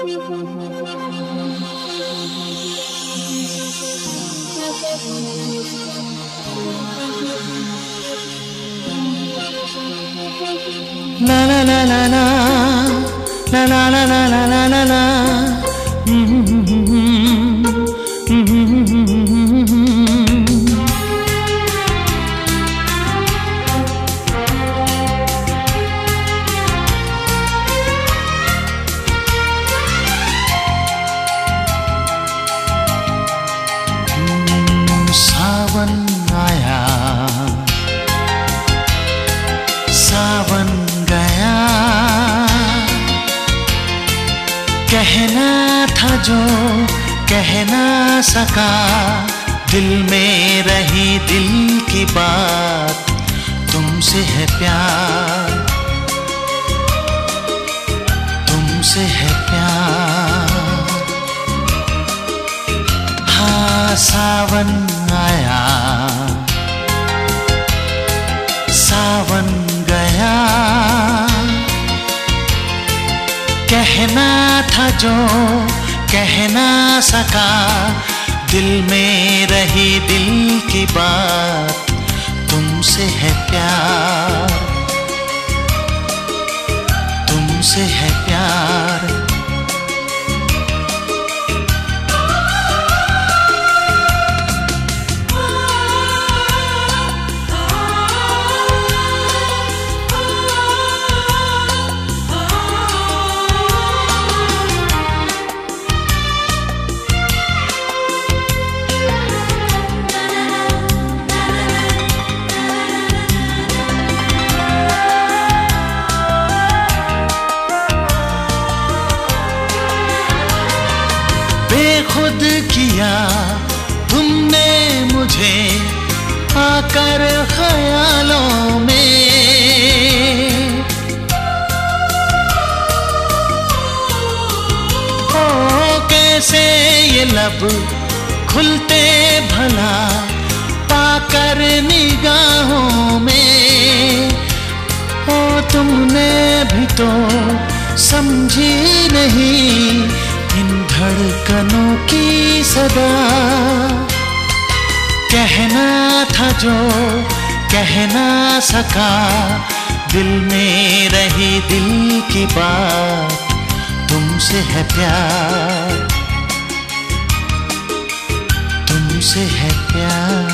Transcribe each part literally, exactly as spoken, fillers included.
La la la la la la la la la la la la la. सावन आया, सावन गया, कहना था जो कह ना सका, दिल में रही दिल की बात, तुमसे है प्यार, तुमसे है प्यार। हाँ सावन आया, सावन गया, कहना था जो कह ना सका, दिल में रही दिल की बात, तुमसे है प्यार, तुमसे है प्यार। बेखुद किया तुमने मुझे आकर ख्यालों में, ओ कैसे ये लब खुलते भला पाकर निगाहों में, ओ तुमने भी तो समझी नहीं इन धड़कनों की सदा, कहना था जो कह ना सका, दिल में रही दिल की बात, तुमसे है प्यार, तुमसे है प्यार।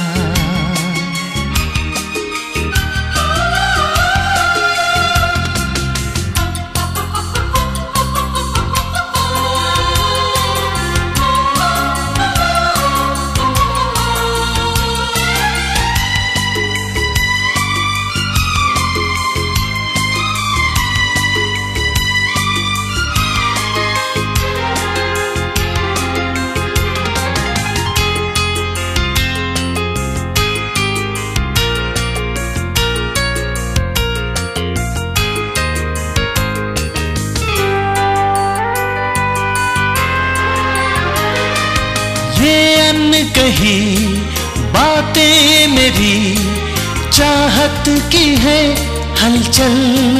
कही बातें मेरी चाहत की है हलचल,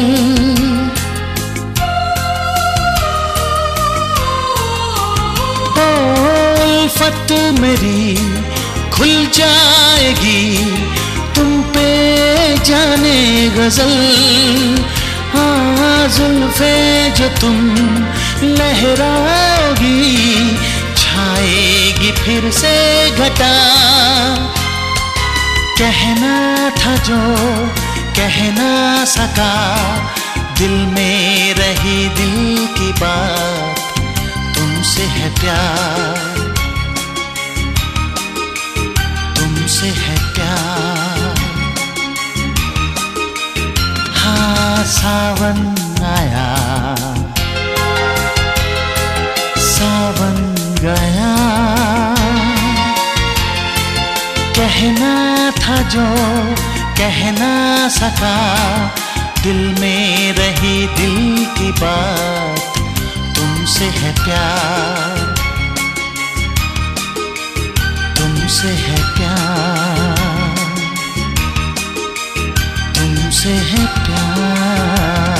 ओ उल्फत मेरी खुल जाएगी तुम पे जाने गजल, हाँ जुल्फे जो तुम लहराओगी, छाएगी फिर से घटा, कहना था जो कह ना सका, दिल में रही दिल की बात, तुमसे है प्यार, तुमसे है प्यार। हाँ सावन आया, सावन गया, कहना था जो कह ना सका, दिल में रही दिल की बात, तुमसे है प्यार, तुमसे है प्यार, तुमसे है प्यार।